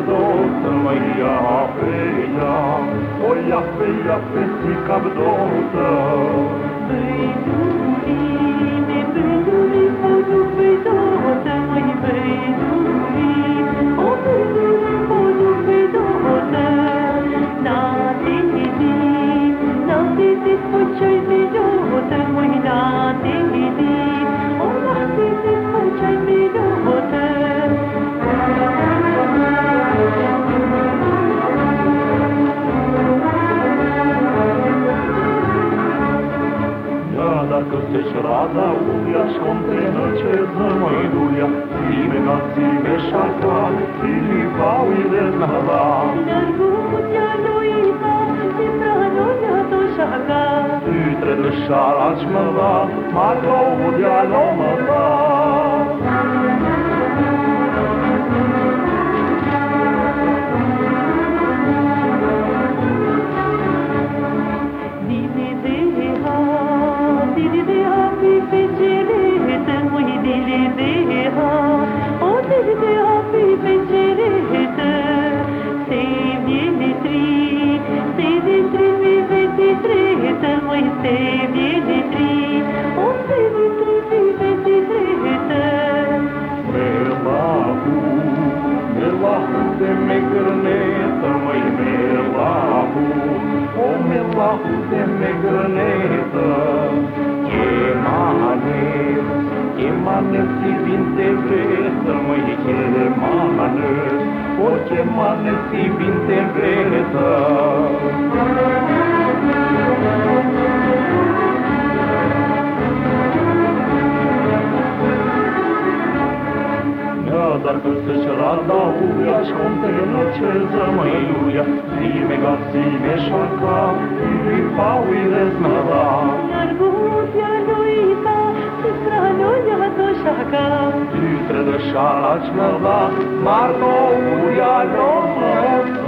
cabdota, măi, ia pe ea, o ia pe si cabdota. Băiduline, o du băidota, măi, băiduline, o du băidota. N-ati zi, făceai băidota, măi, n-ati zi, o n-ati zi, făceai băidota. Dacă se-și rada uia și contenă ce zămăiduia, zime șarca, filipau ile znada. Narguția lui ta, si pranoia to șaca. Utre de șaraci mă da, marca udea lo mă da. De megrănetă, chemane si vinte vretă, măi, chemane si vinte vretă. Dar când se-și rada uia și contenă ce zămăiuia, zime șarca, filipau ile znada. Narguția lui ta, si pranoia to șaca. Utre de șaraci mă da, marca udea lo mă da.